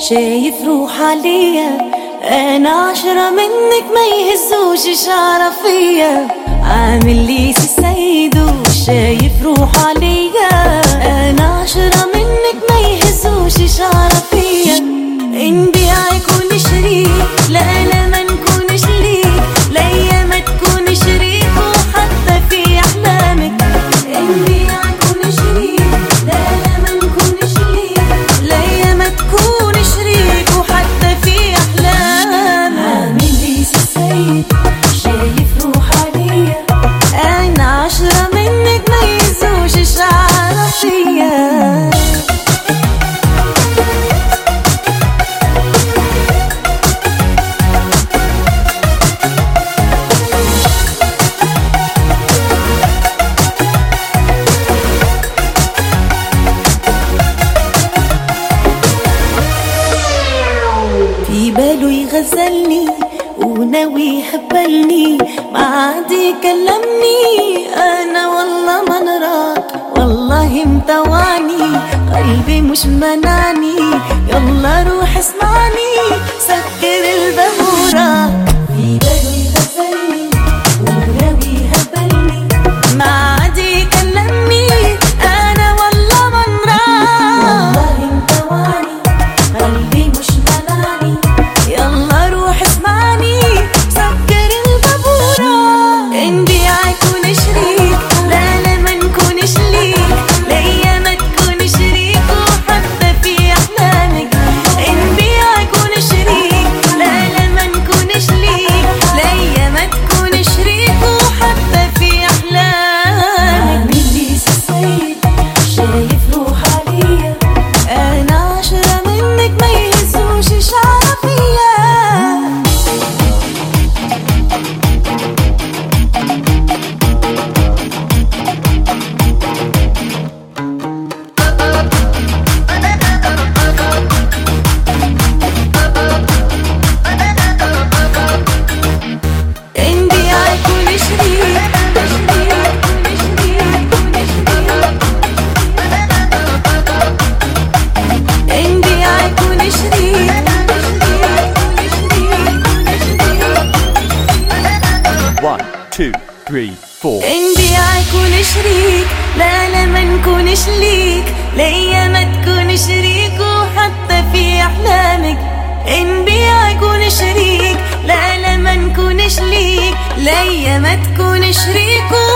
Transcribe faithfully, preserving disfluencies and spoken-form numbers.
شايف روح عليا، انا عشرة منك ما يهزوش شعرة فيا. عامل لي سيدو شايف روح عليا، انا عشرة منك ما يهزوش شعرة فيا. نبيع يكون شريك، لا لا ما نكونش ليك، ليا ما تكون شريك وحتى في احلامك. نبيع يكون شريك، لا لا ما نكونش ليك، ليا ما تكون شريك وحتى في احلامك. عامل لي سيد شايف روح عليا، انا عشرة منك ما يهزوش شعرة فيا. في باله يغزلني وناوي يهبلني، ما عاد يكلمني انا والله ما نراك، والله متواني قلبي مش منعني. يلا روح اسمعني سكر الباب وراك. في باله يغزلني وناوي يهبلني، ما عاد يكلمني انا والله ما نراك، والله متواني قلبي مش منعني. يلا روح اسمعني سكر الباب وراك. نبيع يكون شريك، لا لا ما نكونش ليك، ليا ما تكون شريك وحتى في احلامك. نبيع يكون شريك، لا لا ما نكونش ليك، ليا ما تكون شريك وحتى في احلامك. عامل لي سيد شايف روح عليا، انا عشرة منك ما يهزوش شعرة فيا. نبيع يكون شريك، نبيع يكون شريك. One, two, three, four. نبيع يكون شريك، لا لا ما نكونش ليك، ليا ما تكون شريك وحتى في احلامك. نبيع يكون شريك، لا لا ما نكونش ليك، ليا ما تكون شريك